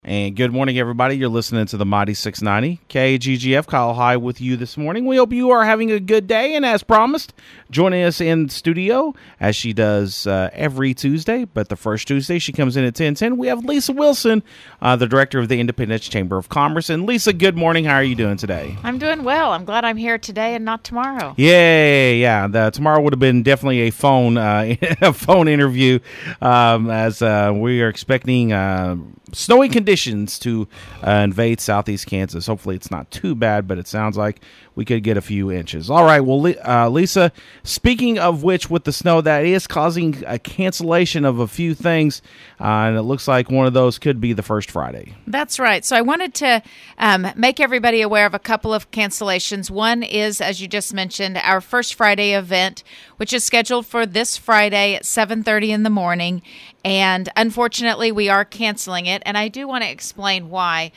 And good morning, everybody. You're listening to the Mighty 690 KGGF. Kyle High with you this morning. We hope you are having a good day. And as promised, joining us in studio, as she does every Tuesday, but the first Tuesday she comes in at 10:10. We have Lisa Wilson, the director of the Independence Chamber of Commerce. And Lisa, good morning. How are you doing today? I'm doing well. I'm glad I'm here today and not tomorrow. Yeah. Tomorrow would have been definitely a phone interview, as we are expecting snowy conditions to invade southeast Kansas. Hopefully it's not too bad, but it sounds like we could get a few inches. All right, well, Lisa, speaking of which, with the snow, that is causing a cancellation of a few things, and it looks like one of those could be the first Friday. That's right. So I wanted to make everybody aware of a couple of cancellations. One is, as you just mentioned, our First Friday event, which is scheduled for this Friday at 7:30 in the morning, and unfortunately we are canceling it, and I do want to explain why.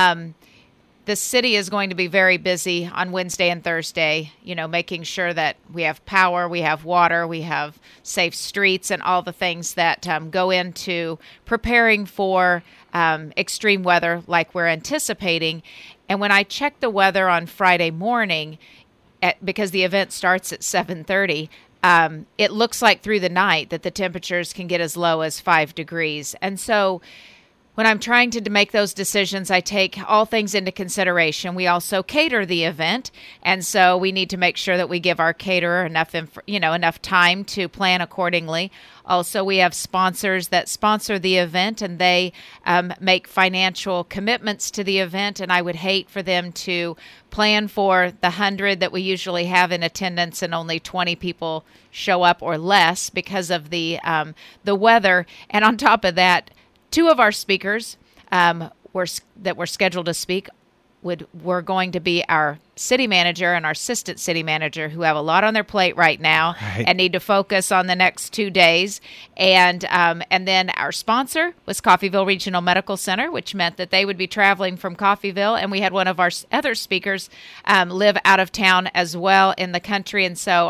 The city is going to be very busy on Wednesday and Thursday, making sure that we have power, we have water, we have safe streets, and all the things that go into preparing for extreme weather like we're anticipating. And when I checked the weather on Friday morning, because the event starts at 7:30, it looks like through the night that the temperatures can get as low as 5 degrees. And so when I'm trying to make those decisions, I take all things into consideration. We also cater the event, and so we need to make sure that we give our caterer enough time to plan accordingly. Also, we have sponsors that sponsor the event, and they make financial commitments to the event, and I would hate for them to plan for the 100 that we usually have in attendance and only 20 people show up or less because of the weather. And on top of that, two of our speakers were scheduled to speak were going to be our city manager and our assistant city manager, who have a lot on their plate right now and need to focus on the next 2 days. And then our sponsor was Coffeyville Regional Medical Center, which meant that they would be traveling from Coffeyville. And we had one of our other speakers live out of town as well in the country. And so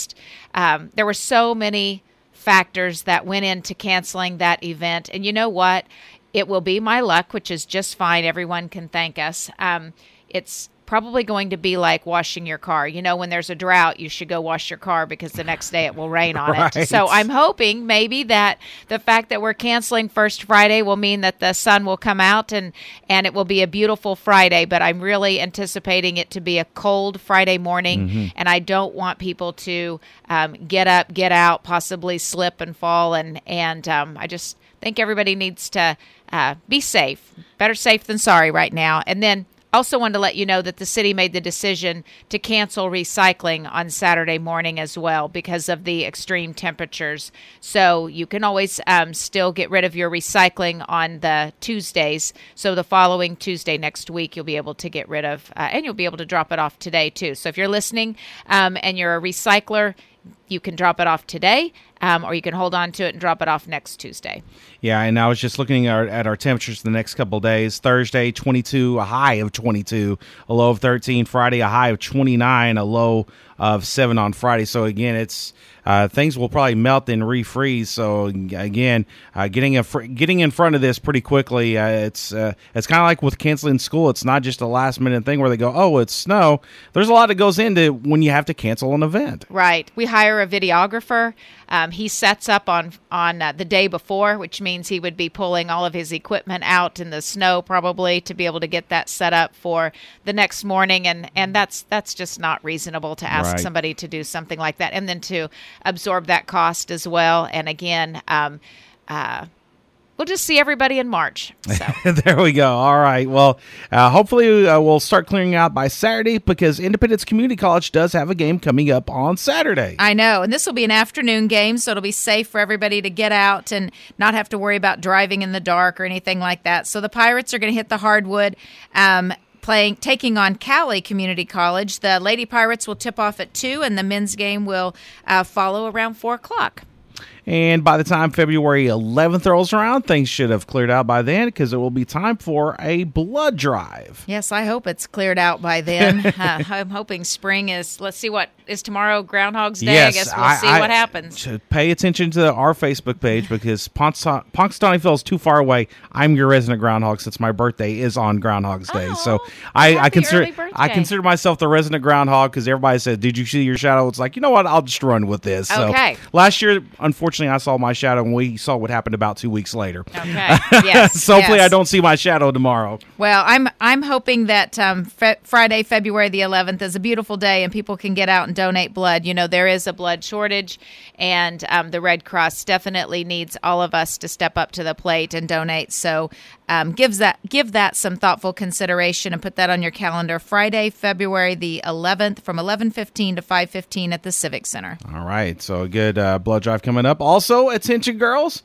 there were so many factors that went into canceling that event. And you know what? It will be my luck, which is just fine. Everyone can thank us. It's probably going to be like washing your car. When there's a drought, you should go wash your car because the next day it will rain on it. So I'm hoping maybe that the fact that we're canceling First Friday will mean that the sun will come out and it will be a beautiful Friday. But I'm really anticipating it to be a cold Friday morning, and I don't want people to get up, get out, possibly slip and fall. And I just think everybody needs to be safe. Better safe than sorry right now. And then also wanted to let you know that the city made the decision to cancel recycling on Saturday morning as well because of the extreme temperatures. So you can always still get rid of your recycling on the Tuesdays. So the following Tuesday next week, you'll be able to get rid of, and you'll be able to drop it off today too. So if you're listening and you're a recycler, you can drop it off today, or you can hold on to it and drop it off next Tuesday. Yeah, and I was just looking at our temperatures the next couple of days. Thursday, 22, a high of 22, a low of 13. Friday, a high of 29, a low of 7 on Friday. So, again, it's things will probably melt and refreeze. So, again, getting in front of this pretty quickly. It's kind of like with canceling school. It's not just a last-minute thing where they go, oh, it's snow. There's a lot that goes into when you have to cancel an event. Right. We hire a videographer. He sets up on the day before, which means he would be pulling all of his equipment out in the snow probably to be able to get that set up for the next morning. And that's just not reasonable to ask somebody to do something like that and then to absorb that cost as well. And again, we'll just see everybody in March. So. There we go. All right. Well, hopefully we'll start clearing out by Saturday because Independence Community College does have a game coming up on Saturday. I know. And this will be an afternoon game, so it'll be safe for everybody to get out and not have to worry about driving in the dark or anything like that. So the Pirates are going to hit the hardwood. Taking on Cali Community College. The Lady Pirates will tip off at 2, and the men's game will follow around 4 o'clock. And by the time February 11th rolls around, things should have cleared out by then because it will be time for a blood drive. Yes, I hope it's cleared out by then. I'm hoping spring is, let's see, what is tomorrow, Groundhog's Day? Yes, I guess we'll see what happens. Pay attention to our Facebook page because Punxsutawney Phil is too far away. I'm your resident groundhog since my birthday is on Groundhog's Day. Oh, so I early consider myself the resident groundhog because everybody said, "Did you see your shadow?" It's like, you know what? I'll just run with this. Okay. So last year, unfortunately, I saw my shadow, and we saw what happened about 2 weeks later. Okay. Yes. So hopefully, yes. I don't see my shadow tomorrow. Well, I'm hoping that Friday, February the 11th is a beautiful day, and people can get out and donate blood. You know, there is a blood shortage, and the Red Cross definitely needs all of us to step up to the plate and donate. So give that some thoughtful consideration and put that on your calendar. Friday, February the 11th from 11:15 to 5:15 at the Civic Center. All right. So a good blood drive coming up. Also, attention girls.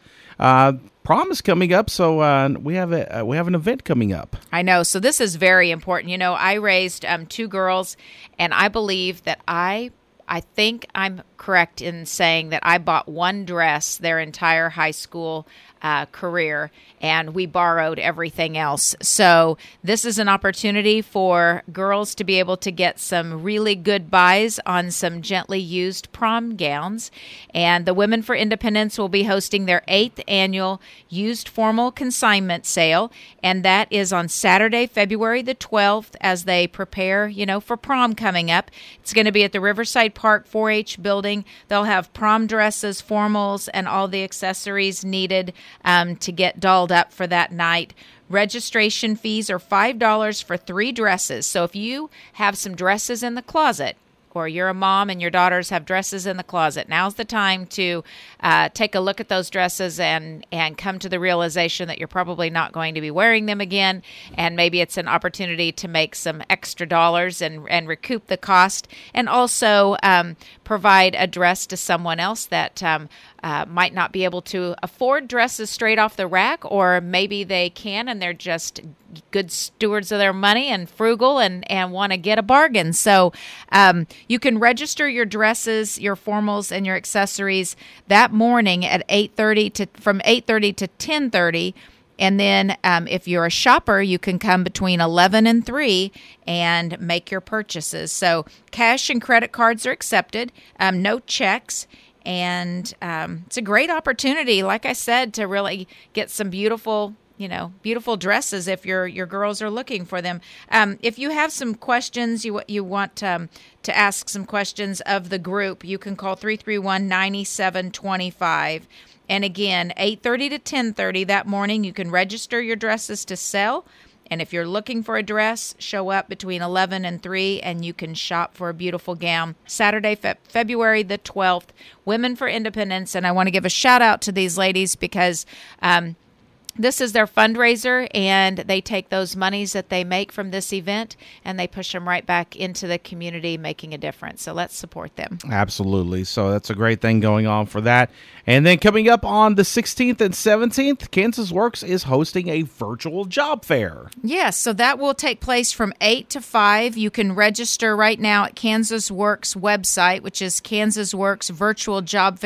Prom is coming up, so we have an event coming up. I know. So this is very important. You know, I raised 2 girls, and I believe that I think I'm correct in saying that I bought one dress their entire high school career, and we borrowed everything else. So this is an opportunity for girls to be able to get some really good buys on some gently used prom gowns. And the Women for Independence will be hosting their 8th annual used formal consignment sale, and that is on Saturday, February the 12th, as they prepare, for prom coming up. It's going to be at the Riverside Park 4-H building. They'll have prom dresses, formals, and all the accessories needed to get dolled up for that night. Registration fees are $5 for 3 dresses. So if you have some dresses in the closet, or you're a mom and your daughters have dresses in the closet, now's the time to take a look at those dresses and come to the realization that you're probably not going to be wearing them again. And maybe it's an opportunity to make some extra dollars and recoup the cost, and also provide a dress to someone else that might not be able to afford dresses straight off the rack, or maybe they can and they're just good stewards of their money and frugal and want to get a bargain. So you can register your dresses, your formals, and your accessories that morning at from 8:30 to 10:30. And then if you're a shopper, you can come between 11 and 3 and make your purchases. So cash and credit cards are accepted, no checks. And it's a great opportunity, like I said, to really get some beautiful dresses if your girls are looking for them. If you have some questions, you want to ask some questions of the group, you can call 331-9725. And again, 8:30 to 10:30 that morning, you can register your dresses to sell. And if you're looking for a dress, show up between 11 and 3, and you can shop for a beautiful gown. Saturday, February the 12th, Women for Independence. And I want to give a shout out to these ladies because this is their fundraiser, and they take those monies that they make from this event and they push them right back into the community, making a difference. So let's support them. Absolutely. So that's a great thing going on for that. And then coming up on the 16th and 17th, Kansas Works is hosting a virtual job fair. Yes, so that will take place from 8 to 5. You can register right now at Kansas Works website, which is Kansas Works Virtual Job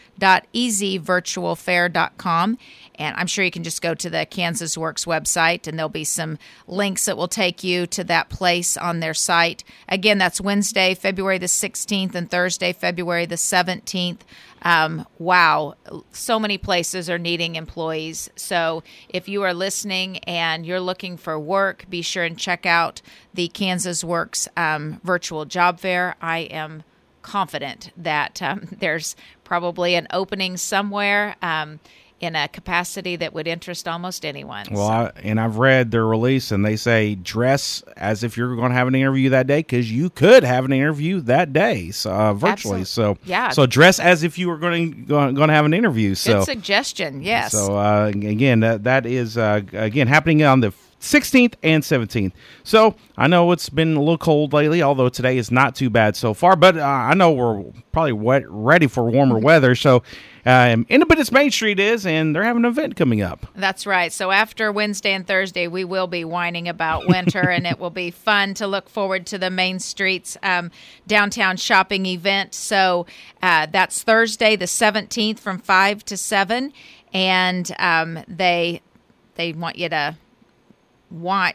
Fair.easyvirtualfair.com. And I'm sure you can just go to the Kansas Works website, and there'll be some links that will take you to that place on their site. Again, that's Wednesday, February the 16th, and Thursday, February the 17th. Wow, so many places are needing employees. So if you are listening and you're looking for work, be sure and check out the Kansas Works Virtual Job Fair. I am confident that there's probably an opening somewhere in a capacity that would interest almost anyone. Well, I've read their release, and they say dress as if you're going to have an interview that day, because you could have an interview that day, so virtually. Absolutely. So yeah. So dress as if you were going to have an interview. Good suggestion. Yes. So again, that is again happening on the 16th and 17th. So I know it's been a little cold lately, although today is not too bad so far. But I know we're probably ready for warmer weather. So Independence Main Street is, and they're having an event coming up. That's right. So after Wednesday and Thursday, we will be whining about winter, and it will be fun to look forward to the Main Street's downtown shopping event. So that's Thursday, the 17th, from 5 to 7, and they want you to wine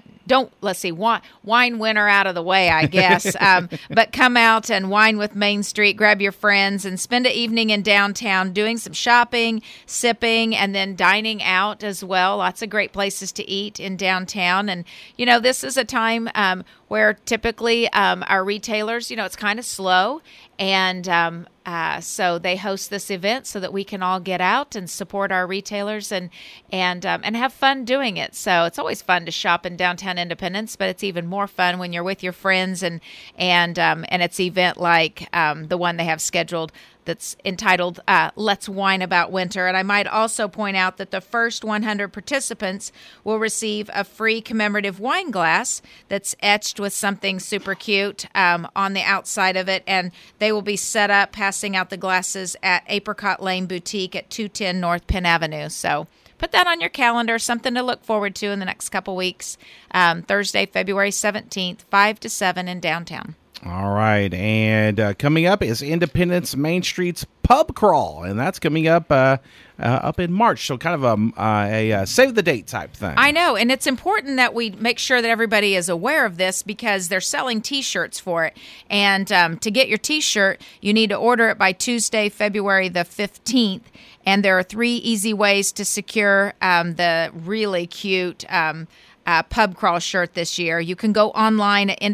winter out of the way, I guess. But come out and wine with Main Street, grab your friends, and spend an evening in downtown doing some shopping, sipping, and then dining out as well. Lots of great places to eat in downtown. And, this is a time where typically our retailers, it's kind of slow. And so they host this event so that we can all get out and support our retailers and have fun doing it. So it's always fun to shop in downtown Independence, but it's even more fun when you're with your friends and it's an event like the one they have scheduled that's entitled Let's Wine About Winter. And I might also point out that the first 100 participants will receive a free commemorative wine glass that's etched with something super cute on the outside of it. And they will be set up passing out the glasses at Apricot Lane Boutique at 210 North Penn Avenue. So put that on your calendar, something to look forward to in the next couple weeks. Thursday, February 17th, 5 to 7 in downtown. All right, and coming up is Independence Main Street's Pub Crawl, and that's coming up up in March, so kind of a save-the-date type thing. I know, and it's important that we make sure that everybody is aware of this because they're selling T-shirts for it, and to get your T-shirt, you need to order it by Tuesday, February the 15th, and there are 3 easy ways to secure the really cute Pub Crawl shirt this year. You can go online at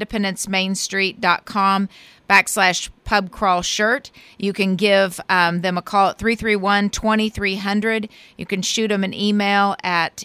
independencemainstreet.com/Pub Crawl shirt. You can give them a call at 331-2300. You can shoot them an email at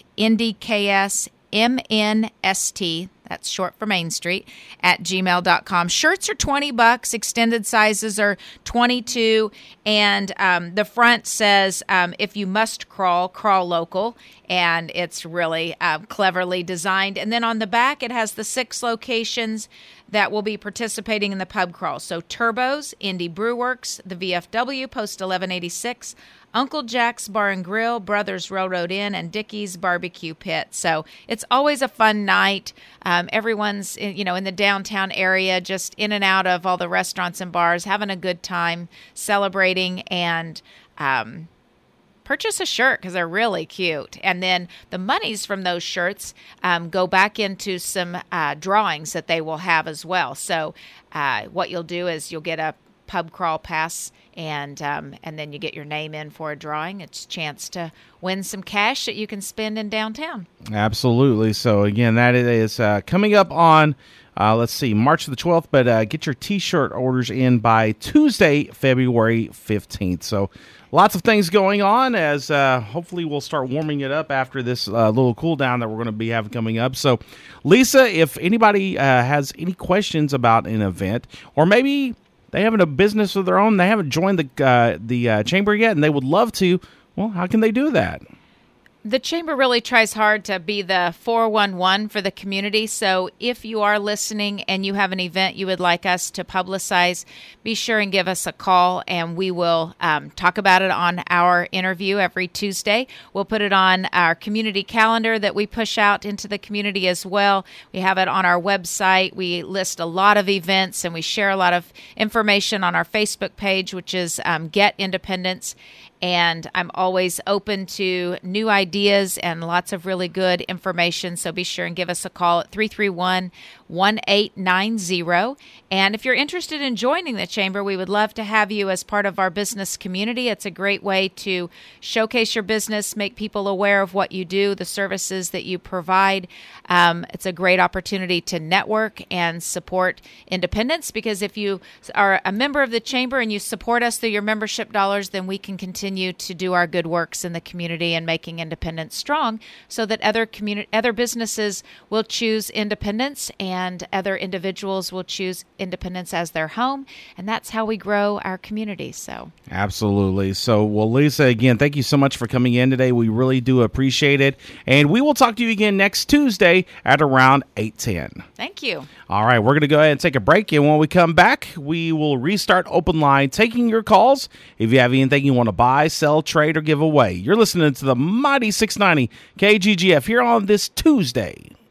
ndksmnst, that's short for Main Street, at gmail.com. Shirts are $20. Extended sizes are $22. And the front says, if you must crawl, crawl local. And it's really cleverly designed. And then on the back, it has the 6 locations that will be participating in the pub crawl. So Turbo's, Indy Brewworks, the VFW, Post 1186, Uncle Jack's Bar and Grill, Brothers Railroad Inn, and Dickey's Barbecue Pit. So it's always a fun night. Everyone's in the downtown area, just in and out of all the restaurants and bars, having a good time, celebrating, and purchase a shirt because they're really cute. And then the monies from those shirts go back into some drawings that they will have as well. So what you'll do is you'll get a pub crawl pass, and then you get your name in for a drawing. It's a chance to win some cash that you can spend in downtown. Absolutely. So again, that is coming up on March the 12th, but get your T-shirt orders in by Tuesday, February 15th. So lots of things going on as hopefully we'll start warming it up after this little cool down that we're going to be having coming up. So, Lisa, if anybody has any questions about an event, or maybe they have a business of their own, they haven't joined the chamber yet, and they would love to, well, how can they do that? The Chamber really tries hard to be the 411 for the community. So if you are listening and you have an event you would like us to publicize, be sure and give us a call, and we will talk about it on our interview every Tuesday. We'll put it on our community calendar that we push out into the community as well. We have it on our website. We list a lot of events, and we share a lot of information on our Facebook page, which is Get Independence. And I'm always open to new ideas and lots of really good information. So be sure and give us a call at 331-1890. And if you're interested in joining the Chamber, we would love to have you as part of our business community. It's a great way to showcase your business, make people aware of what you do, the services that you provide. It's a great opportunity to network and support independence, because if you are a member of the Chamber and you support us through your membership dollars, then we can continue to do our good works in the community and making independence strong, so that other businesses will choose independence and other individuals will choose independence as their home, and that's how we grow our community. So absolutely. So, well, Lisa, again, thank you so much for coming in today. We really do appreciate it, and we will talk to you again next Tuesday at around 8:10. Thank you. All right, we're going to go ahead and take a break, and when we come back, we will restart Open Line, taking your calls. If you have anything you want to buy, sell, trade, or give away, you're listening to the Mighty 690 KGGF here on this Tuesday.